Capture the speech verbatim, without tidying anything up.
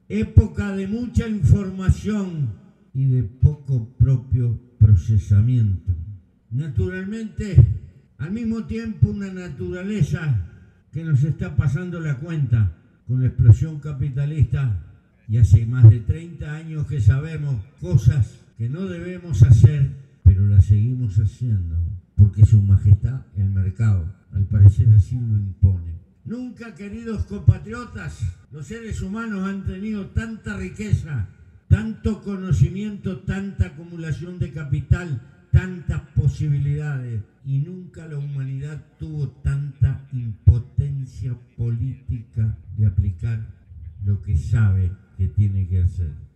época de mucha información y de poco propio procesamiento. Naturalmente, al mismo tiempo, una naturaleza que nos está pasando la cuenta con la explosión capitalista, y hace más de treinta años que sabemos cosas que no debemos hacer, pero las seguimos haciendo, porque su majestad, el mercado, al parecer así lo impone. Nunca, queridos compatriotas, los seres humanos han tenido tanta riqueza, tanto conocimiento, tanta acumulación de capital, tantas posibilidades, y nunca la humanidad tuvo tanta impotencia política de aplicar lo que sabe que tiene que hacer.